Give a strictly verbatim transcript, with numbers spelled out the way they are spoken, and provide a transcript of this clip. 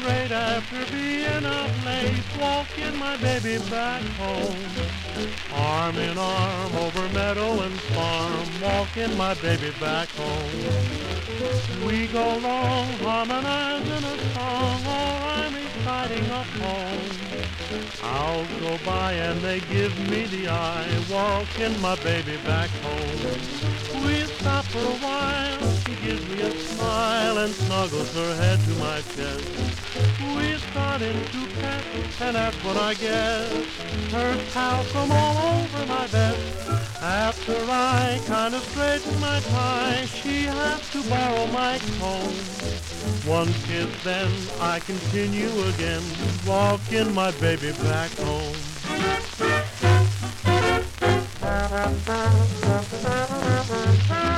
straight after being up late, walking my baby back home. Arm in arm over meadow and farm, walking my baby back home. We go long harmonizing a song, or I'm reciting a poem. I'll go by and they give me the eye, walking my baby back home. We stop for a while, she gives me a smile and snuggles her head to my chest. We start into pet, and that's when I guess her pals come all over my vest. After I kind of straighten my tie, she has to borrow my comb. One kiss, then I continue again, walking my baby back home. Thank you.